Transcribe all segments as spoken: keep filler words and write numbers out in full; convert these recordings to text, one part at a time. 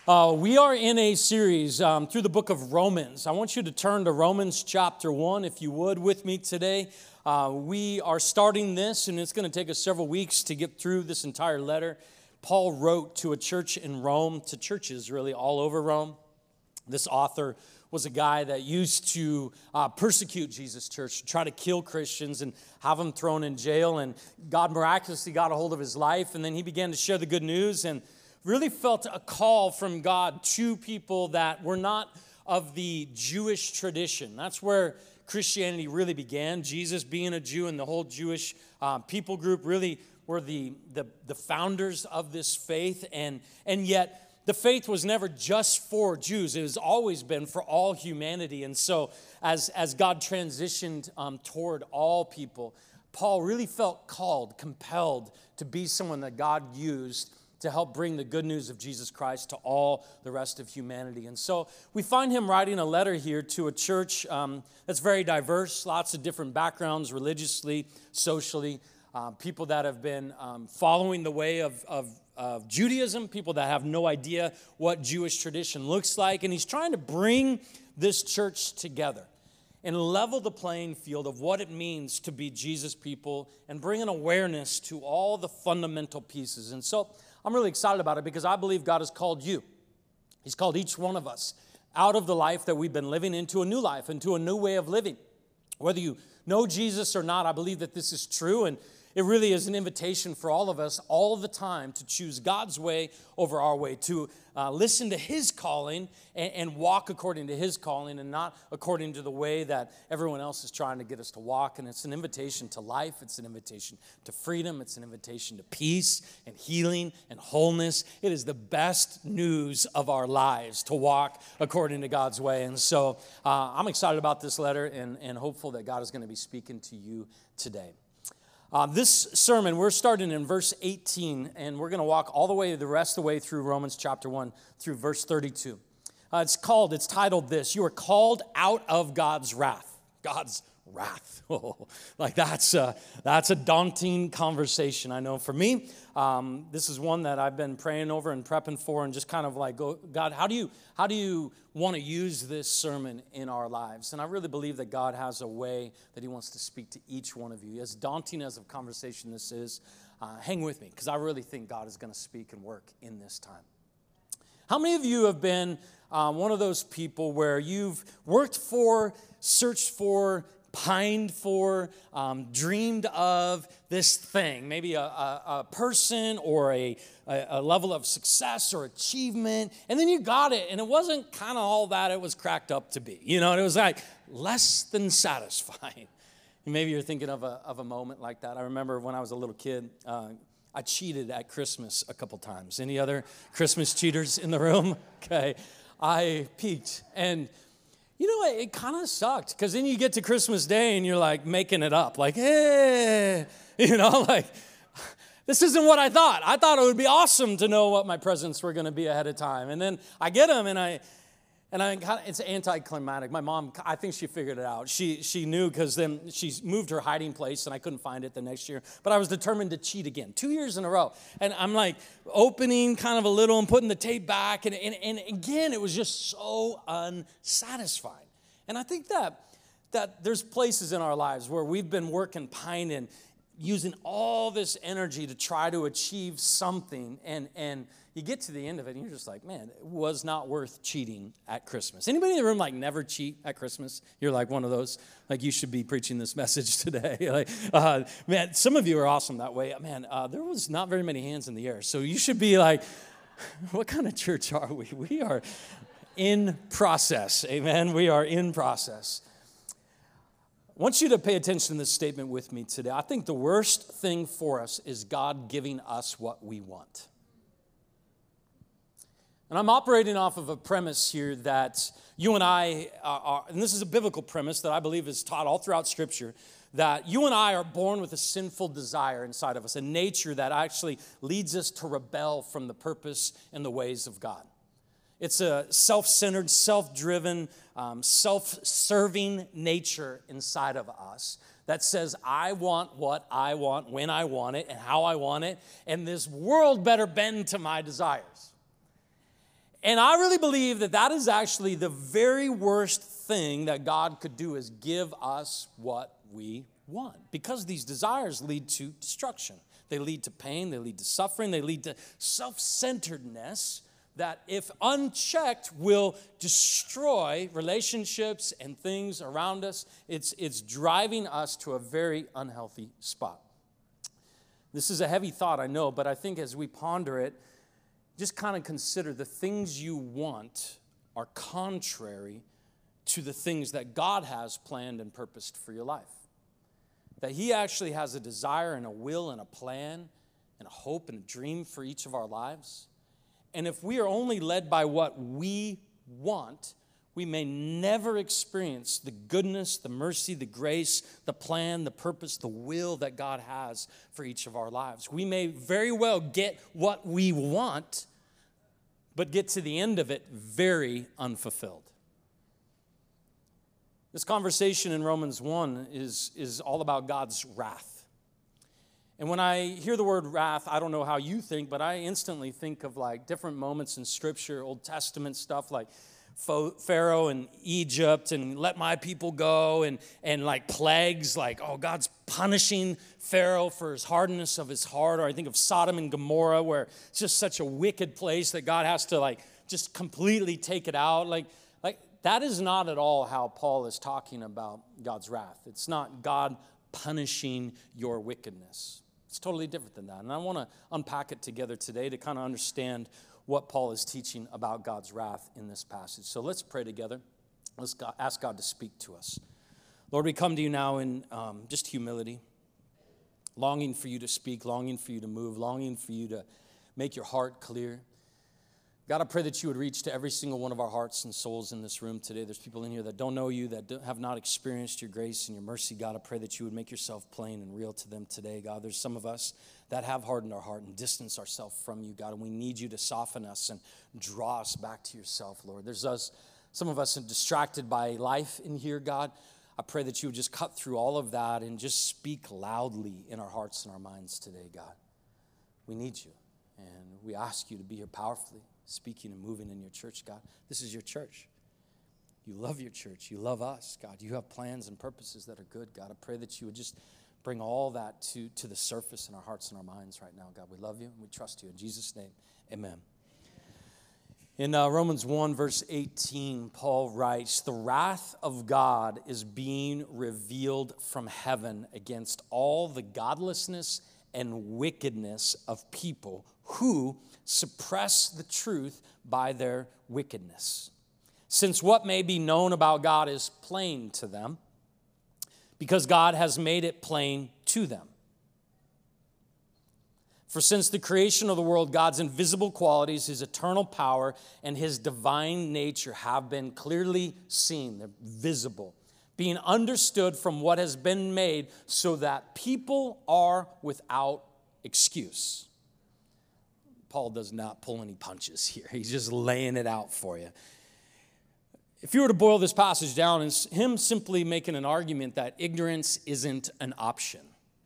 Uh, we are in a series um, through the book of Romans. I want you to turn to Romans chapter one, if you would, with me today. Uh, we are starting this, and it's going to take us several weeks to get through this entire letter. Paul wrote to a church in Rome, to churches really all over Rome. This author was a guy that used to uh, persecute Jesus' church, try to kill Christians and have them thrown in jail. And God miraculously got a hold of his life, and then he began to share the good news and really felt a call from God to people that were not of the Jewish tradition. That's where Christianity really began. Jesus being a Jew and the whole Jewish uh, people group really were the, the, the founders of this faith. And, and yet the faith was never just for Jews. It has always been for all humanity. And so as, as God transitioned um, toward all people, Paul really felt called, compelled to be someone that God used to help bring the good news of Jesus Christ to all the rest of humanity. And so we find him writing a letter here to a church um, that's very diverse, lots of different backgrounds, religiously, socially, uh, people that have been um, following the way of, of, of Judaism, people that have no idea what Jewish tradition looks like. And he's trying to bring this church together and level the playing field of what it means to be Jesus people and bring an awareness to all the fundamental pieces. And so I'm really excited about it because I believe God has called you. He's called each one of us out of the life that we've been living into a new life, into a new way of living. Whether you know Jesus or not, I believe that this is true, and it really is an invitation for all of us all the time to choose God's way over our way, to uh, listen to his calling and, and walk according to his calling and not according to the way that everyone else is trying to get us to walk. And it's an invitation to life. It's an invitation to freedom. It's an invitation to peace and healing and wholeness. It is the best news of our lives to walk according to God's way. And so uh, I'm excited about this letter and, and hopeful that God is going to be speaking to you today. Uh, this sermon, we're starting in verse eighteen, and we're going to walk all the way, the rest of the way through Romans chapter one, through verse thirty-two. Uh, it's called, it's titled this, "You are called out of God's wrath." God's wrath. Oh, like that's a, that's a daunting conversation, I know for me. Um, this is one that I've been praying over and prepping for and just kind of like, go, God, how do you, how do you want to use this sermon in our lives? And I really believe that God has a way that he wants to speak to each one of you. As daunting as a conversation this is, uh, hang with me because I really think God is going to speak and work in this time. How many of you have been uh, one of those people where you've worked for, searched for, pined for, um, dreamed of this thing, maybe a, a, a person or a, a, a level of success or achievement, and then you got it, and it wasn't kind of all that it was cracked up to be. You know, it was like less than satisfying. And maybe you're thinking of a, of a moment like that. I remember when I was a little kid, uh, I cheated at Christmas a couple times. Any other Christmas cheaters in the room? Okay. I peeked, and you know, it, it kind of sucked because then you get to Christmas Day and you're like making it up, like, hey, you know, like, this isn't what I thought. I thought it would be awesome to know what my presents were going to be ahead of time. And then I get them and I, and I kind of, it's anticlimactic. My mom, I think she figured it out. She she knew because then she moved her hiding place and I couldn't find it the next year. But I was determined to cheat again, two years in a row. And I'm like opening kind of a little and putting the tape back. And, and, and again, it was just so unsatisfying. And I think that, that there's places in our lives where we've been working, pining, using all this energy to try to achieve something. And, and you get to the end of it and you're just like, man, it was not worth cheating at Christmas. Anybody in the room like never cheat at Christmas? You're like one of those, like you should be preaching this message today. like, uh, man, some of you are awesome that way. Man, uh, there was not very many hands in the air. So you should be like, what kind of church are we? We are in process. Amen. We are in process. I want you to pay attention to this statement with me today. I think the worst thing for us is God giving us what we want. And I'm operating off of a premise here that you and I are, and this is a biblical premise that I believe is taught all throughout Scripture, that you and I are born with a sinful desire inside of us, a nature that actually leads us to rebel from the purpose and the ways of God. It's a self-centered, self-driven, um, self-serving nature inside of us that says, I want what I want, when I want it, and how I want it, and this world better bend to my desires. And I really believe that that is actually the very worst thing that God could do, is give us what we want. Because these desires lead to destruction. They lead to pain, they lead to suffering, they lead to self-centeredness that, if unchecked, will destroy relationships and things around us. It's, it's driving us to a very unhealthy spot. This is a heavy thought, I know, but I think as we ponder it, just kind of consider the things you want are contrary to the things that God has planned and purposed for your life. That He actually has a desire and a will and a plan and a hope and a dream for each of our lives. And if we are only led by what we want, we may never experience the goodness, the mercy, the grace, the plan, the purpose, the will that God has for each of our lives. We may very well get what we want, but get to the end of it very unfulfilled. This conversation in Romans one is, is all about God's wrath. And when I hear the word wrath, I don't know how you think, but I instantly think of like different moments in Scripture, Old Testament stuff like Pharaoh and Egypt and let my people go, and, and like plagues, like, oh, God's punishing Pharaoh for his hardness of his heart. Or I think of Sodom and Gomorrah, where it's just such a wicked place that God has to like just completely take it out. Like, like that is not at all how Paul is talking about God's wrath. It's not God punishing your wickedness. It's totally different than that. And I want to unpack it together today to kind of understand what Paul is teaching about God's wrath in this passage. So let's pray together. Let's ask God to speak to us. Lord, we come to you now in um, just humility, longing for you to speak, longing for you to move, longing for you to make your heart clear. God, I pray that you would reach to every single one of our hearts and souls in this room today. There's people in here that don't know you, that have not experienced your grace and your mercy. God, I pray that you would make yourself plain and real to them today. God, there's some of us that have hardened our heart and distanced ourselves from you, God, and we need you to soften us and draw us back to yourself, Lord. There's us, some of us are distracted by life in here, God. I pray that you would just cut through all of that and just speak loudly in our hearts and our minds today, God. We need you, and we ask you to be here powerfully, speaking and moving in your church, God. This is your church. You love your church. You love us, God. You have plans and purposes that are good, God. I pray that you would just bring all that to, to the surface in our hearts and our minds right now, God. We love you and we trust you. In Jesus' name, amen. In uh, Romans one, verse eighteen, Paul writes, "The wrath of God is being revealed from heaven against all the godlessness and wickedness of people who suppress the truth by their wickedness. Since what may be known about God is plain to them, because God has made it plain to them. For since the creation of the world, God's invisible qualities, his eternal power, and his divine nature have been clearly seen. They're visible, being understood from what has been made, so that people are without excuse." Paul does not pull any punches here. He's just laying it out for you. If you were to boil this passage down, it's him simply making an argument that ignorance isn't an option.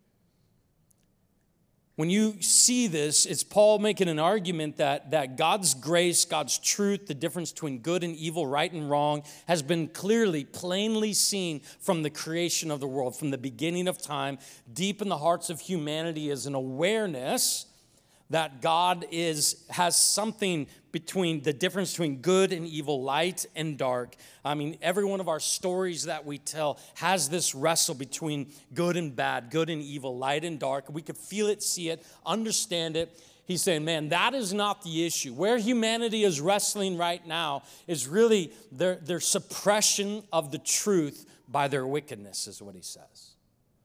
When you see this, it's Paul making an argument that, that God's grace, God's truth, the difference between good and evil, right and wrong, has been clearly, plainly seen from the creation of the world, from the beginning of time. Deep in the hearts of humanity is an awareness that God is has something between the difference between good and evil, light and dark. I mean, every one of our stories that we tell has this wrestle between good and bad, good and evil, light and dark. We could feel it, see it, understand it. He's saying, man, that is not the issue. Where humanity is wrestling right now is really their, their suppression of the truth by their wickedness, is what he says.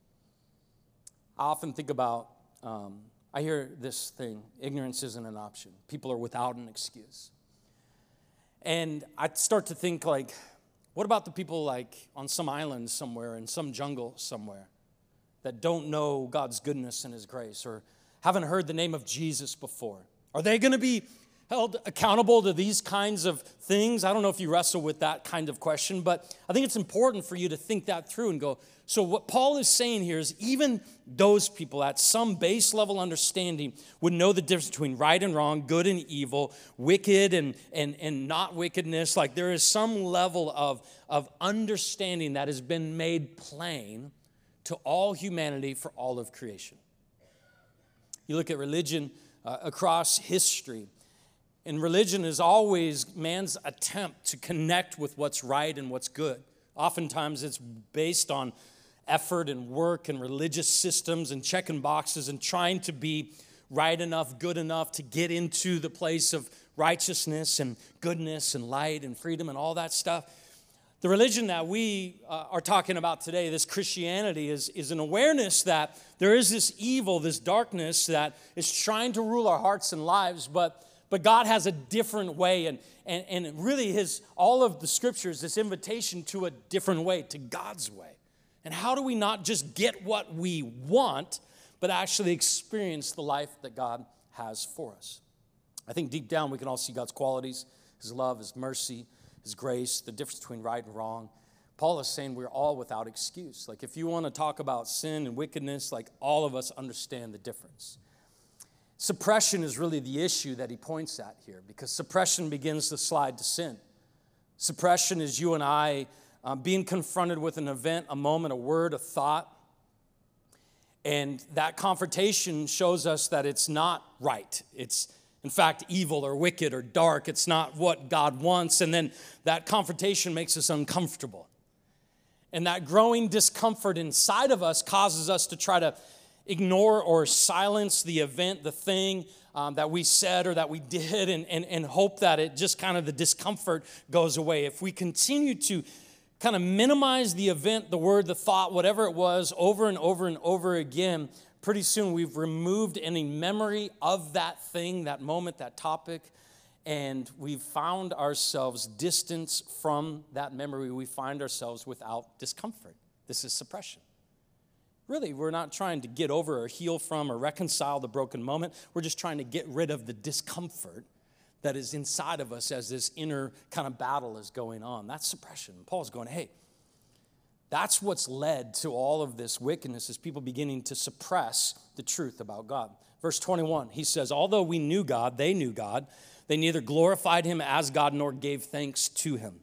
I often think about... Um, I hear this thing, ignorance isn't an option. People are without an excuse. And I start to think like, what about the people like on some island somewhere, in some jungle somewhere, that don't know God's goodness and his grace, or haven't heard the name of Jesus before? Are they going to be held accountable to these kinds of things? I don't know if you wrestle with that kind of question, but I think it's important for you to think that through and go, so what Paul is saying here is even those people at some base level understanding would know the difference between right and wrong, good and evil, wicked and, and, and not wickedness. Like there is some level of, of understanding that has been made plain to all humanity for all of creation. You look at religion uh, across history, and religion is always man's attempt to connect with what's right and what's good. Oftentimes it's based on effort and work and religious systems and checking boxes and trying to be right enough, good enough to get into the place of righteousness and goodness and light and freedom and all that stuff. The religion that we uh, are talking about today, this Christianity, is, is an awareness that there is this evil, this darkness that is trying to rule our hearts and lives, but But God has a different way, and, and, and really his all of the scriptures, this invitation to a different way, to God's way. And how do we not just get what we want, but actually experience the life that God has for us? I think deep down we can all see God's qualities, his love, his mercy, his grace, the difference between right and wrong. Paul is saying we're all without excuse. Like if you want to talk about sin and wickedness, like all of us understand the difference. Suppression is really the issue that he points at here, because suppression begins to slide to sin. Suppression is you and I um, being confronted with an event, a moment, a word, a thought, and that confrontation shows us that it's not right. It's, in fact, evil or wicked or dark. It's not what God wants, and then that confrontation makes us uncomfortable. And that growing discomfort inside of us causes us to try to ignore or silence the event, the thing um, that we said or that we did, and, and, and hope that it just kind of the discomfort goes away. If we continue to kind of minimize the event, the word, the thought, whatever it was, over and over and over again, pretty soon we've removed any memory of that thing, that moment, that topic, and we've found ourselves distance from that memory. We find ourselves without discomfort. This is suppression. Really, we're not trying to get over or heal from or reconcile the broken moment. We're just trying to get rid of the discomfort that is inside of us as this inner kind of battle is going on. That's suppression. Paul's going, hey, that's what's led to all of this wickedness, is people beginning to suppress the truth about God. Verse twenty-one, he says, although we knew God, they knew God, they neither glorified him as God nor gave thanks to him.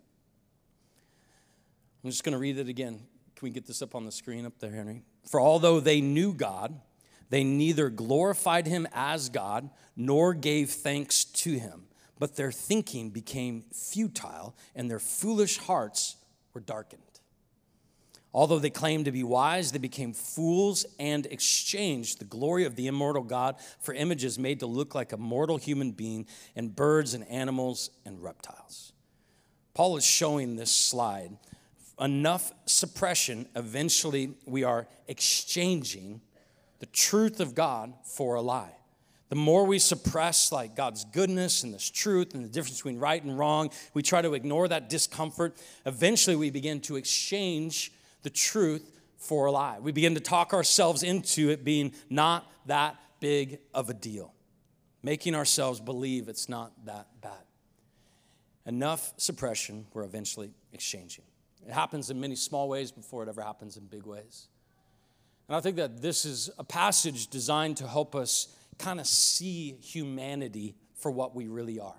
I'm just going to read it again. Can we get this up on the screen up there, Henry? For although they knew God, they neither glorified him as God nor gave thanks to him, but their thinking became futile and their foolish hearts were darkened. Although they claimed to be wise, they became fools and exchanged the glory of the immortal God for images made to look like a mortal human being and birds and animals and reptiles. Paul is showing this slide. Enough suppression, eventually we are exchanging the truth of God for a lie. The more we suppress like God's goodness and this truth and the difference between right and wrong, we try to ignore that discomfort. Eventually we begin to exchange the truth for a lie. We begin to talk ourselves into it being not that big of a deal, making ourselves believe it's not that bad. Enough suppression, we're eventually exchanging. It happens in many small ways before it ever happens in big ways. And I think that this is a passage designed to help us kind of see humanity for what we really are.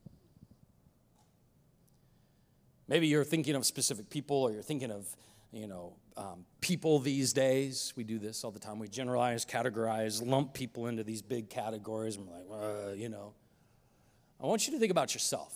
Maybe you're thinking of specific people, or you're thinking of, you know, um, people these days. We do this all the time. We generalize, categorize, lump people into these big categories. And we're like, uh, you know. I want you to think about yourself.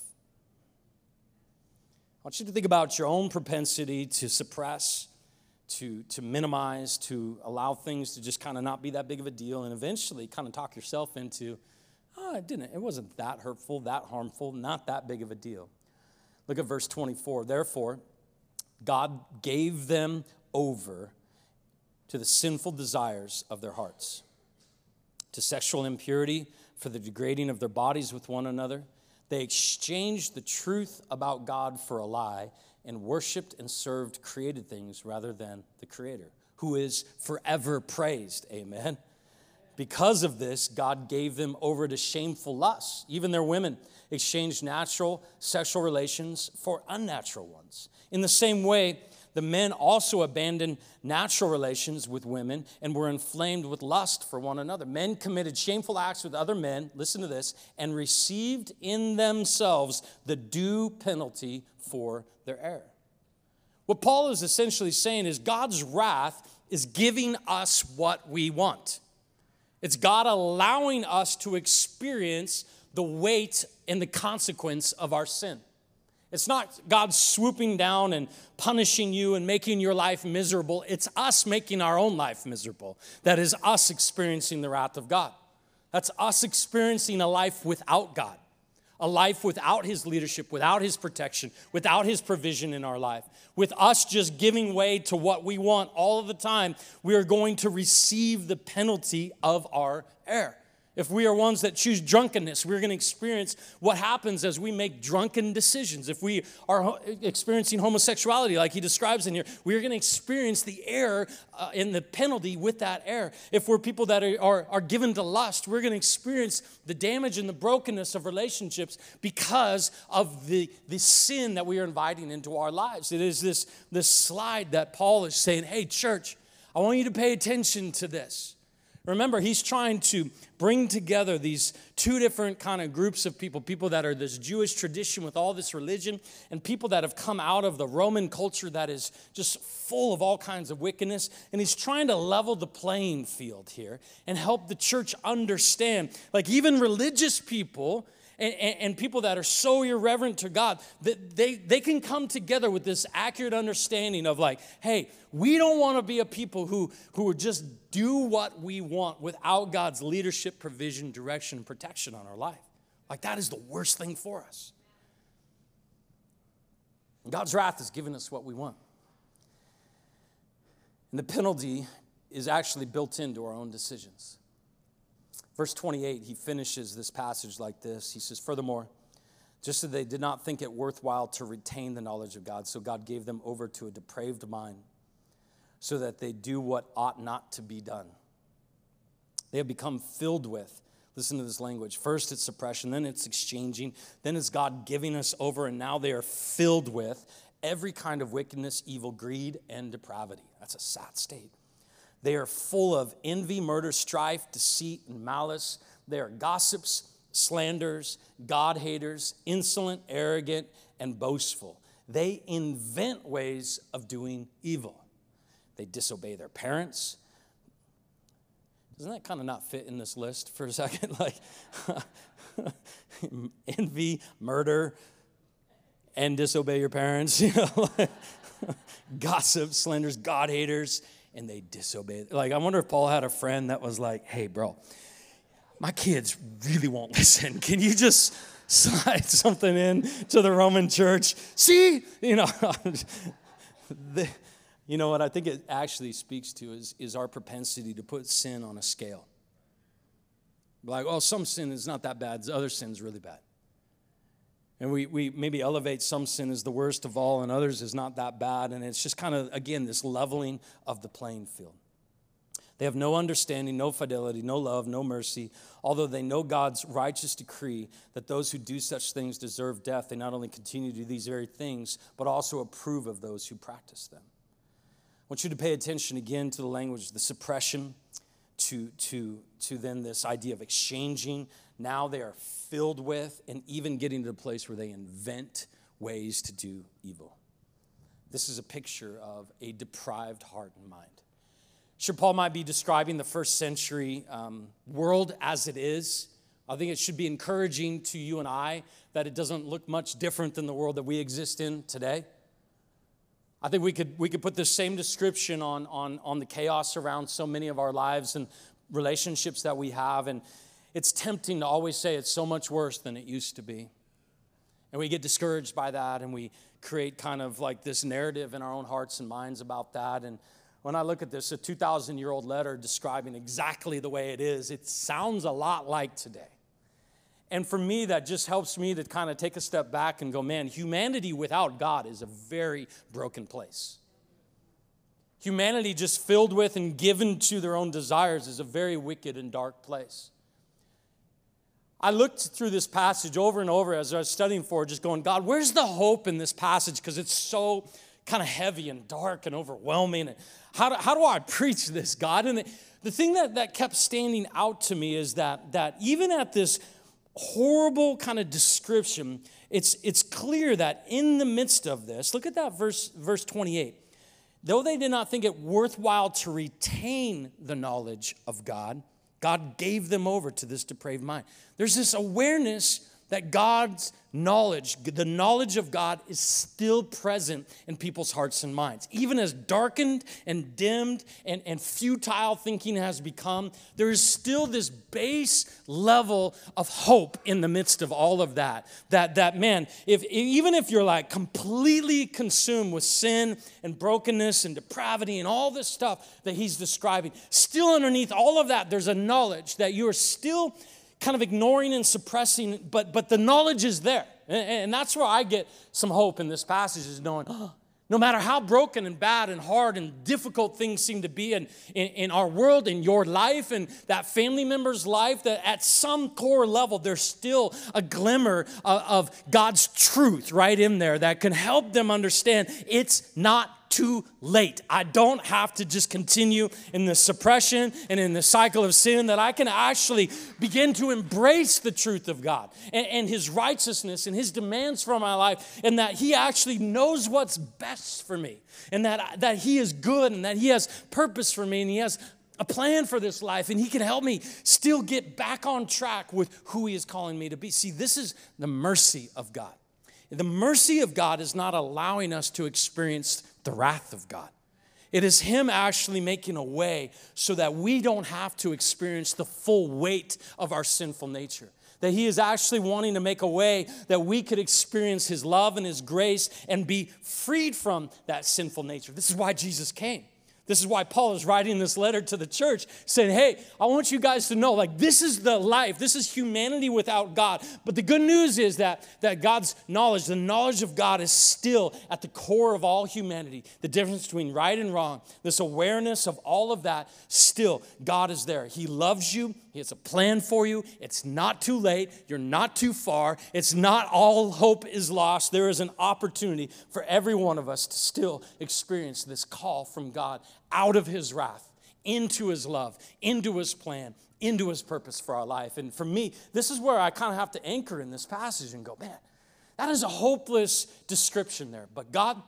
I want you to think about your own propensity to suppress, to, to minimize, to allow things to just kind of not be that big of a deal, and eventually kind of talk yourself into, oh, it didn't, it wasn't that hurtful, that harmful, not that big of a deal. Look at verse twenty-four. Therefore, God gave them over to the sinful desires of their hearts, to sexual impurity, for the degrading of their bodies with one another. They exchanged the truth about God for a lie and worshiped and served created things rather than the Creator, who is forever praised. Amen. because of this, God gave them over to shameful lusts. Even their women exchanged natural sexual relations for unnatural ones. In the same way, the men also abandoned natural relations with women and were inflamed with lust for one another. Men committed shameful acts with other men, listen to this, and received in themselves the due penalty for their error. What Paul is essentially saying is God's wrath is giving us what we want. It's God allowing us to experience the weight and the consequence of our sin. It's not God swooping down and punishing you and making your life miserable. It's us making our own life miserable. That is us experiencing the wrath of God. That's us experiencing a life without God, a life without his leadership, without his protection, without his provision in our life. With us just giving way to what we want all of the time, we are going to receive the penalty of our error. If we are ones that choose drunkenness, we're going to experience what happens as we make drunken decisions. If we are experiencing homosexuality like he describes in here, we're going to experience the error uh, and the penalty with that error. If we're people that are, are, are given to lust, we're going to experience the damage and the brokenness of relationships because of the, the sin that we are inviting into our lives. It is this, this slide that Paul is saying, hey, church, I want you to pay attention to this. Remember, he's trying to bring together these two different kind of groups of people, people that are this Jewish tradition with all this religion, and people that have come out of the Roman culture that is just full of all kinds of wickedness. And he's trying to level the playing field here and help the church understand, like even religious people and, and, and people that are so irreverent to God, that they, they can come together with this accurate understanding of like, hey, we don't want to be a people who, who just do what we want without God's leadership, provision, direction, and protection on our life. Like that is the worst thing for us. And God's wrath has given us what we want. And the penalty is actually built into our own decisions. Verse twenty-eight, he finishes this passage like this. He says, furthermore, just so they did not think it worthwhile to retain the knowledge of God, so God gave them over to a depraved mind, so that they do what ought not to be done. They have become filled with, listen to this language, first it's suppression, then it's exchanging, then it's God giving us over, and now they are filled with every kind of wickedness, evil, greed, and depravity. That's a sad state. They are full of envy, murder, strife, deceit, and malice. They are gossips, slanders, God-haters, insolent, arrogant, and boastful. They invent ways of doing evil. They disobey their parents. Doesn't that kind of not fit in this list for a second? Like envy, murder, and disobey your parents. You know, gossip, slanders, God-haters, and they disobey. Like I wonder if Paul had a friend that was like, "Hey, bro, my kids really won't listen. Can you just slide something in to the Roman church? See, you know." the, You know what I think it actually speaks to is, is our propensity to put sin on a scale. Like, oh, some sin is not that bad. Other sin is really bad. And we, we maybe elevate some sin as the worst of all and others is not that bad. And it's just kind of, again, this leveling of the playing field. They have no understanding, no fidelity, no love, no mercy. Although they know God's righteous decree that those who do such things deserve death, they not only continue to do these very things, but also approve of those who practice them. I want you to pay attention again to the language, the suppression, to, to, to then this idea of exchanging. Now they are filled with and even getting to the place where they invent ways to do evil. This is a picture of a deprived heart and mind. Sure, Paul might be describing the first century um, world as it is. I think it should be encouraging to you and I that it doesn't look much different than the world that we exist in today. I think we could we could put the same description on, on, on the chaos around so many of our lives and relationships that we have. And it's tempting to always say it's so much worse than it used to be. And we get discouraged by that, and we create kind of like this narrative in our own hearts and minds about that. And when I look at this, a two thousand year old letter describing exactly the way it is, it sounds a lot like today. And for me, that just helps me to kind of take a step back and go, man, humanity without God is a very broken place. Humanity just filled with and given to their own desires is a very wicked and dark place. I looked through this passage over and over as I was studying for it, just going, God, where's the hope in this passage? Because it's so kind of heavy and dark and overwhelming. And how do, how do I preach this, God? And the thing that, that kept standing out to me is that, that even at this horrible kind of description, it's, it's clear that in the midst of this, look at that verse, verse twenty-eight. Though they did not think it worthwhile to retain the knowledge of God, God gave them over to this depraved mind. There's this awareness that God's knowledge, the knowledge of God, is still present in people's hearts and minds. Even as darkened and dimmed and, and futile thinking has become, there is still this base level of hope in the midst of all of that. That, that man, if even if you're like completely consumed with sin and brokenness and depravity and all this stuff that he's describing, still underneath all of that, there's a knowledge that you are still kind of ignoring and suppressing, but but the knowledge is there. And, and that's where I get some hope in this passage, is knowing, oh, no matter how broken and bad and hard and difficult things seem to be in, in, in our world, in your life, and that family member's life, that at some core level, there's still a glimmer of, of God's truth right in there that can help them understand it's not too late. I don't have to just continue in the suppression and in the cycle of sin, that I can actually begin to embrace the truth of God and, and his righteousness and his demands for my life, and that he actually knows what's best for me, and that, that he is good, and that he has purpose for me, and he has a plan for this life, and he can help me still get back on track with who he is calling me to be. See, this is the mercy of God. The mercy of God is not allowing us to experience the wrath of God. It is him actually making a way so that we don't have to experience the full weight of our sinful nature. That he is actually wanting to make a way that we could experience his love and his grace and be freed from that sinful nature. This is why Jesus came. This is why Paul is writing this letter to the church, saying, hey, I want you guys to know, like, this is the life. This is humanity without God. But the good news is that, that God's knowledge, the knowledge of God, is still at the core of all humanity. The difference between right and wrong, this awareness of all of that, still, God is there. He loves you. He has a plan for you. It's not too late. You're not too far. It's not all hope is lost. There is an opportunity for every one of us to still experience this call from God out of his wrath, into his love, into his plan, into his purpose for our life. And for me, this is where I kind of have to anchor in this passage and go, man, that is a hopeless description there. But God,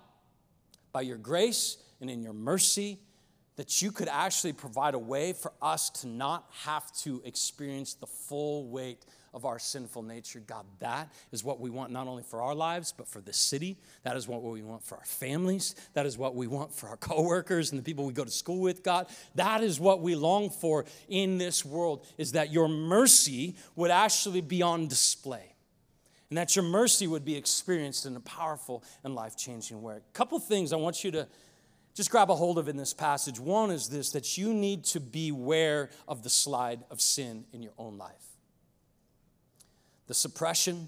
by your grace and in your mercy, that you could actually provide a way for us to not have to experience the full weight of our sinful nature. God, that is what we want, not only for our lives, but for the city. That is what we want for our families. That is what we want for our coworkers and the people we go to school with, God. That is what we long for in this world, is that your mercy would actually be on display, and that your mercy would be experienced in a powerful and life-changing way. A couple things I want you to just grab a hold of in this passage. One is this, that you need to beware of the slide of sin in your own life. The suppression,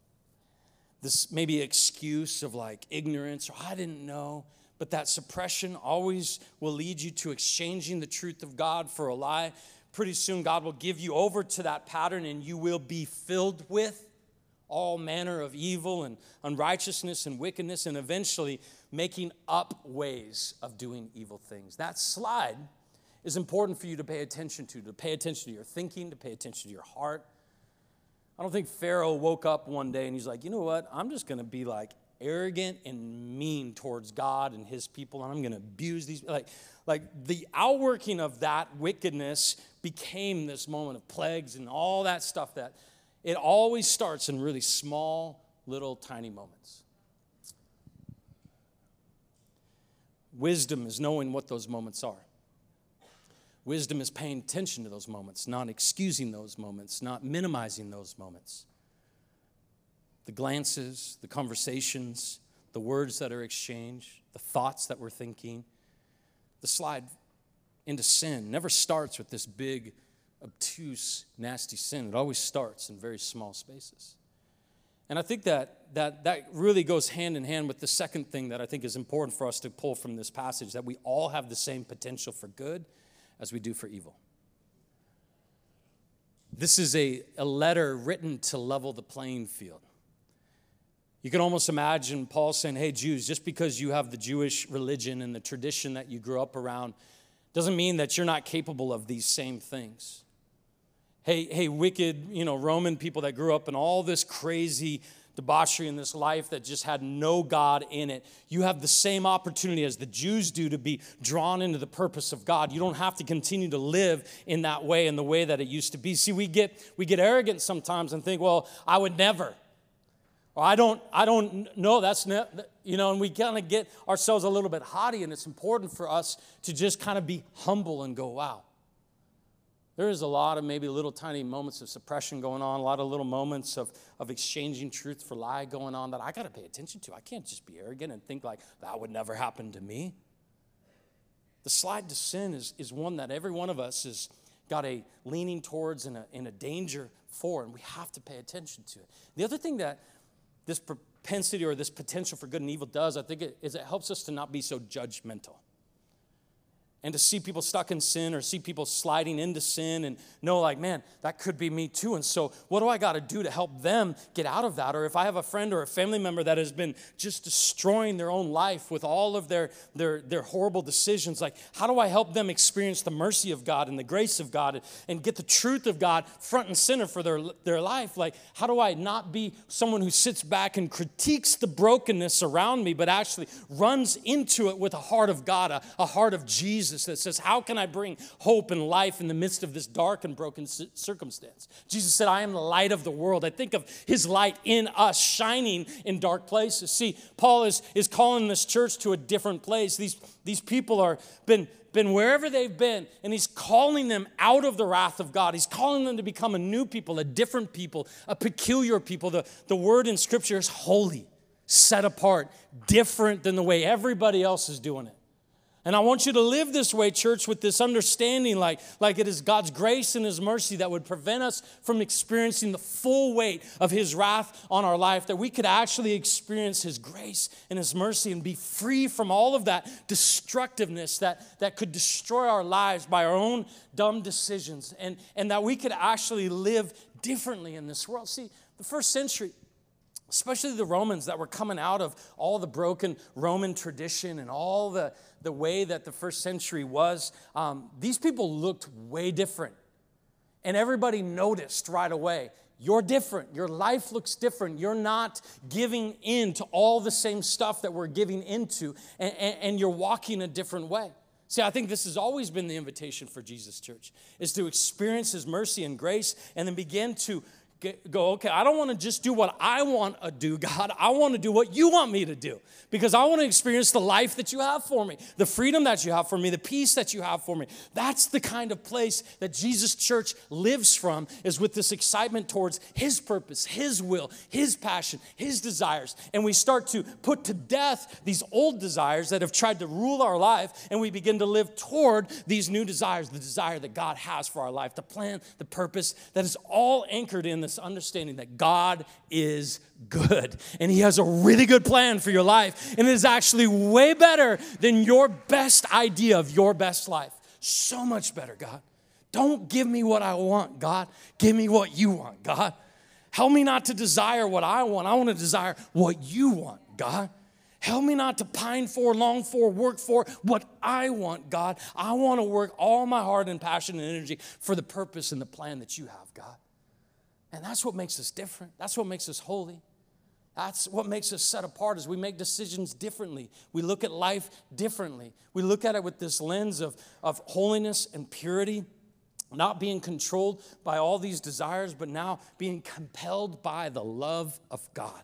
this maybe excuse of like ignorance, or I didn't know, but that suppression always will lead you to exchanging the truth of God for a lie. Pretty soon God will give you over to that pattern, and you will be filled with all manner of evil and unrighteousness and wickedness, and eventually making up ways of doing evil things. That slide is important for you to pay attention to, to pay attention to your thinking, to pay attention to your heart. I don't think Pharaoh woke up one day and he's like, you know what, I'm just going to be like arrogant and mean towards God and his people, and I'm going to abuse these. Like, like the outworking of that wickedness became this moment of plagues and all that stuff that it always starts in really small, little, tiny moments. Wisdom is knowing what those moments are. Wisdom is paying attention to those moments, not excusing those moments, not minimizing those moments. The glances, the conversations, the words that are exchanged, the thoughts that we're thinking. The slide into sin never starts with this big, obtuse, nasty sin. It always starts in very small spaces. And I think that, that that really goes hand in hand with the second thing that I think is important for us to pull from this passage, that we all have the same potential for good as we do for evil. This is a, a letter written to level the playing field. You can almost imagine Paul saying, hey, Jews, just because you have the Jewish religion and the tradition that you grew up around doesn't mean that you're not capable of these same things. Hey, hey, wicked, you know, Roman people that grew up in all this crazy debauchery in this life that just had no God in it. You have the same opportunity as the Jews do to be drawn into the purpose of God. You don't have to continue to live in that way, in the way that it used to be. See, we get we get arrogant sometimes and think, well, I would never. Or I don't, I don't know, that's, ne-, you know, and we kind of get ourselves a little bit haughty, and it's important for us to just kind of be humble and go, wow. There is a lot of maybe little tiny moments of suppression going on, a lot of little moments of, of exchanging truth for lie going on that I got to pay attention to. I can't just be arrogant and think like that would never happen to me. The slide to sin is, is one that every one of us has got a leaning towards and a, and a danger for, and we have to pay attention to it. The other thing that this propensity or this potential for good and evil does, I think, it, is it helps us to not be so judgmental. And to see people stuck in sin or see people sliding into sin and know like, man, that could be me too. And so what do I got to do to help them get out of that? Or if I have a friend or a family member that has been just destroying their own life with all of their, their, their horrible decisions, like how do I help them experience the mercy of God and the grace of God and, and get the truth of God front and center for their, their life? Like how do I not be someone who sits back and critiques the brokenness around me, but actually runs into it with a heart of God, a, a heart of Jesus, that says, how can I bring hope and life in the midst of this dark and broken circumstance? Jesus said, I am the light of the world. I think of his light in us shining in dark places. See, Paul is, is calling this church to a different place. These, these people are been, been wherever they've been, and he's calling them out of the wrath of God. He's calling them to become a new people, a different people, a peculiar people. The, the word in Scripture is holy, set apart, different than the way everybody else is doing it. And I want you to live this way, church, with this understanding like, like it is God's grace and his mercy that would prevent us from experiencing the full weight of his wrath on our life, that we could actually experience his grace and his mercy and be free from all of that destructiveness that, that could destroy our lives by our own dumb decisions, and, and that we could actually live differently in this world. See, the first century, especially the Romans that were coming out of all the broken Roman tradition and all the, the way that the first century was, um, these people looked way different. And everybody noticed right away, you're different. Your life looks different. You're not giving in to all the same stuff that we're giving into, and, and, and you're walking a different way. See, I think this has always been the invitation for Jesus Church, is to experience his mercy and grace and then begin to go, okay, I don't want to just do what I want to do, God. I want to do what you want me to do, because I want to experience the life that you have for me, the freedom that you have for me, the peace that you have for me. That's the kind of place that Jesus Church lives from, is with this excitement towards his purpose, his will, his passion, his desires. And we start to put to death these old desires that have tried to rule our life, and we begin to live toward these new desires, the desire that God has for our life, the plan, the purpose that is all anchored in this understanding that God is good, and he has a really good plan for your life, and it is actually way better than your best idea of your best life. So much better, God. Don't give me what I want, God. Give me what you want, God. Help me not to desire what I want. I want to desire what you want, God. Help me not to pine for, long for, work for what I want, God. I want to work all my heart and passion and energy for the purpose and the plan that you have, God. And that's what makes us different. That's what makes us holy. That's what makes us set apart, is we make decisions differently. We look at life differently. We look at it with this lens of, of holiness and purity, not being controlled by all these desires, but now being compelled by the love of God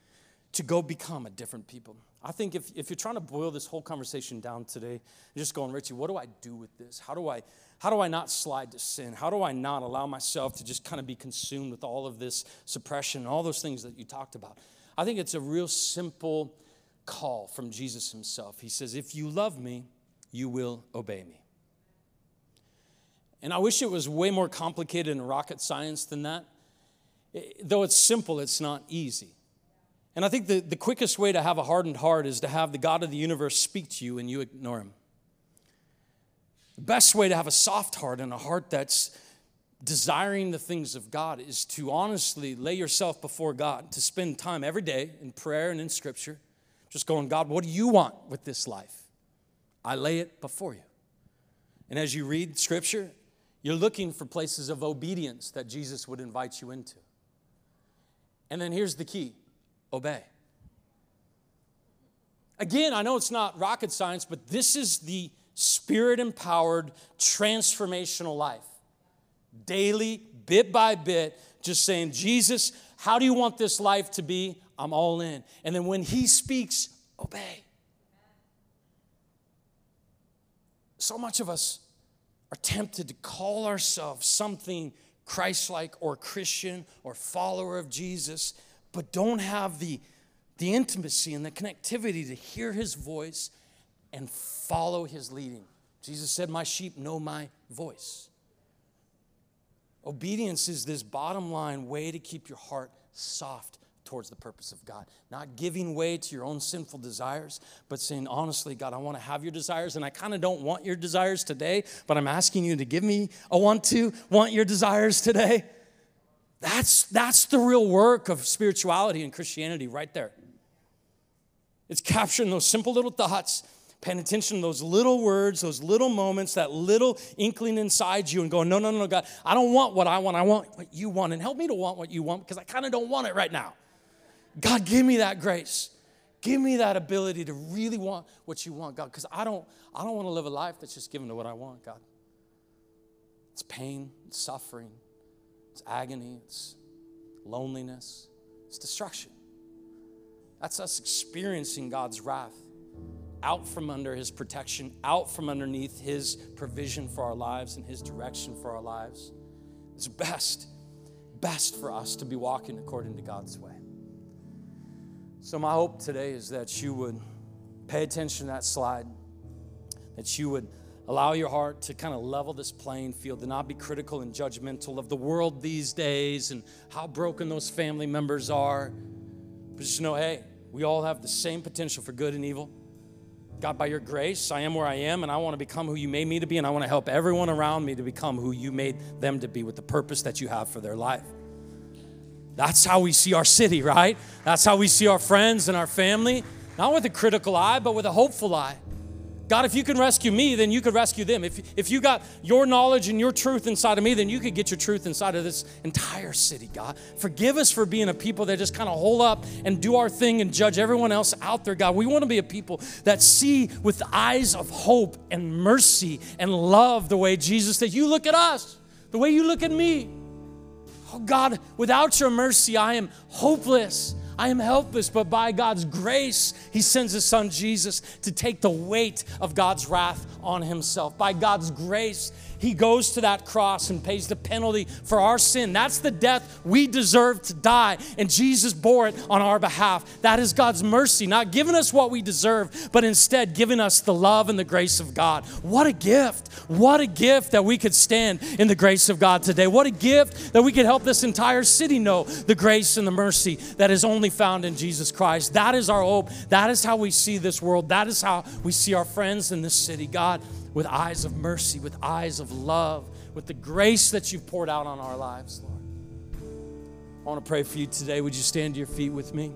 to go become a different people. I think if, if you're trying to boil this whole conversation down today, you're just going, Richie, what do I do with this? How do I how do I not slide to sin? How do I not allow myself to just kind of be consumed with all of this suppression and all those things that you talked about? I think it's a real simple call from Jesus himself. He says, if you love me, you will obey me. And I wish it was way more complicated and rocket science than that. though it's simple, it's not easy. And I think the, the quickest way to have a hardened heart is to have the God of the universe speak to you and you ignore him. The best way to have a soft heart and a heart that's desiring the things of God is to honestly lay yourself before God, to spend time every day in prayer and in Scripture, just going, God, what do you want with this life? I lay it before you. And as you read Scripture, you're looking for places of obedience that Jesus would invite you into. And then here's the key, obey. Again, I know it's not rocket science, but this is the Spirit-empowered, transformational life. Daily, bit by bit, just saying, Jesus, how do you want this life to be? I'm all in. And then when he speaks, obey. So much of us are tempted to call ourselves something Christ-like or Christian or follower of Jesus, but don't have the, the intimacy and the connectivity to hear his voice and follow his leading. Jesus said, my sheep know my voice. Obedience is this bottom line way to keep your heart soft towards the purpose of God. Not giving way to your own sinful desires, but saying, honestly, God, I want to have your desires, and I kind of don't want your desires today, but I'm asking you to give me a want to, want your desires today. That's, that's the real work of spirituality and Christianity right there. It's capturing those simple little thoughts, paying attention to those little words, those little moments, that little inkling inside you and going, no, no, no, God, I don't want what I want. I want what you want. And help me to want what you want because I kind of don't want it right now. God, give me that grace. Give me that ability to really want what you want, God, because I don't, I don't want to live a life that's just given to what I want, God. It's pain, it's suffering, it's agony, it's loneliness, it's destruction. That's us experiencing God's wrath out from under his protection, out from underneath his provision for our lives and his direction for our lives. It's best, best for us to be walking according to God's way. So my hope today is that you would pay attention to that slide, that you would allow your heart to kind of level this playing field, to not be critical and judgmental of the world these days and how broken those family members are. But just know, hey, we all have the same potential for good and evil. God, by your grace, I am where I am, and I want to become who you made me to be, and I want to help everyone around me to become who you made them to be with the purpose that you have for their life. That's how we see our city, right? That's how we see our friends and our family, not with a critical eye, but with a hopeful eye. God, if you can rescue me, then you could rescue them. If, if you got your knowledge and your truth inside of me, then you could get your truth inside of this entire city, God. Forgive us for being a people that just kind of hole up and do our thing and judge everyone else out there, God. We want to be a people that see with the eyes of hope and mercy and love the way, Jesus, that you look at us, the way you look at me. Oh, God, without your mercy, I am hopeless. I am helpless, but by God's grace, he sends his son Jesus to take the weight of God's wrath on himself. By God's grace, he goes to that cross and pays the penalty for our sin. That's the death we deserve to die, and Jesus bore it on our behalf. That is God's mercy, not giving us what we deserve, but instead giving us the love and the grace of God. What a gift. What a gift that we could stand in the grace of God today. What a gift that we could help this entire city know the grace and the mercy that is only found in Jesus Christ. That is our hope. That is how we see this world. That is how we see our friends in this city. God, with eyes of mercy, with eyes of love, with the grace that you've poured out on our lives, Lord. I want to pray for you today. Would you stand to your feet with me?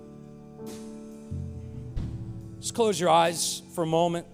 Just close your eyes for a moment.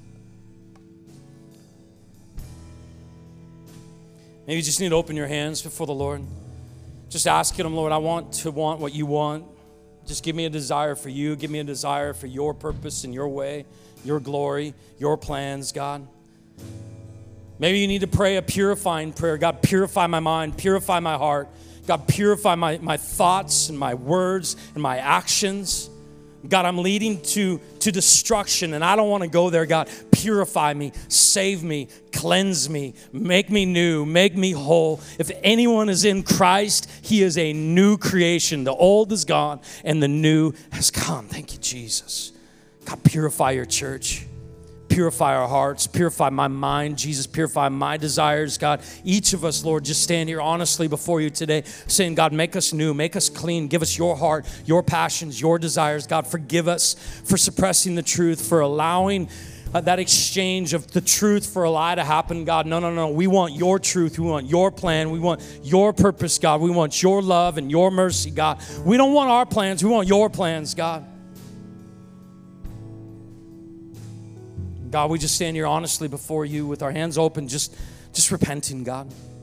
Maybe you just need to open your hands before the Lord. Just asking him, Lord, I want to want what you want. Just give me a desire for you. Give me a desire for your purpose and your way, your glory, your plans, God. Maybe you need to pray a purifying prayer. God, purify my mind, purify my heart. God, purify my, my thoughts and my words and my actions. God, I'm leading to, to destruction, and I don't want to go there, God. Purify me, save me, cleanse me, make me new, make me whole. If anyone is in Christ, he is a new creation. The old is gone, and the new has come. Thank you, Jesus. God, purify your church. purify our hearts, purify my mind, Jesus, purify my desires, God. Each of us, Lord, just stand here honestly before you today, saying, God, make us new, make us clean, give us your heart, your passions, your desires. God, forgive us for suppressing the truth, for allowing Uh, that exchange of the truth for a lie to happen, God. No, no, no. We want your truth. We want your plan. We want your purpose, God. We want your love and your mercy, God. We don't want our plans. We want your plans, God. God, we just stand here honestly before you with our hands open, just, just repenting, God.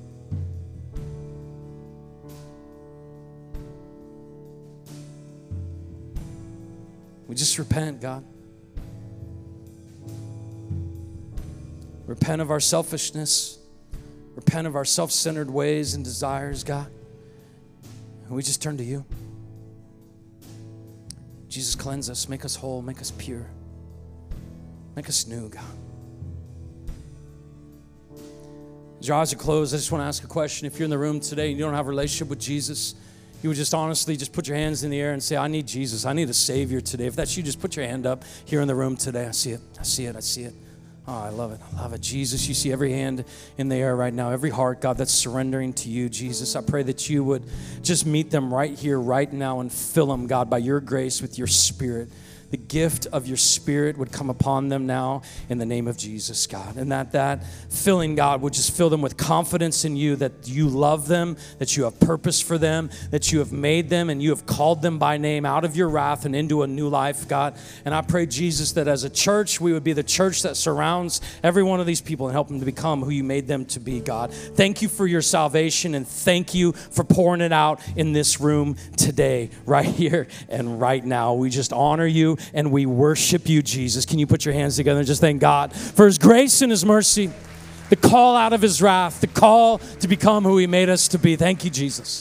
We just repent, God. Repent of our selfishness. Repent of our self-centered ways and desires, God. And we just turn to you. Jesus, cleanse us, make us whole, make us pure. Make us new, God. As your eyes are closed, I just want to ask a question. If you're in the room today and you don't have a relationship with Jesus, you would just honestly just put your hands in the air and say, I need Jesus. I need a Savior today. If that's you, just put your hand up here in the room today. I see it. I see it. I see it. Oh, I love it. I love it. Jesus, you see every hand in the air right now, every heart, God, that's surrendering to you, Jesus. I pray that you would just meet them right here, right now, and fill them, God, by your grace with your Spirit. The gift of your Spirit would come upon them now in the name of Jesus, God. And that that filling, God, would just fill them with confidence in you, that you love them, that you have purpose for them, that you have made them and you have called them by name out of your wrath and into a new life, God. And I pray, Jesus, that as a church, we would be the church that surrounds every one of these people and help them to become who you made them to be, God. Thank you for your salvation, and thank you for pouring it out in this room today, right here and right now. We just honor you and we worship you, Jesus. Can you put your hands together and just thank God for his grace and his mercy, the call out of his wrath, the call to become who he made us to be. Thank you, Jesus.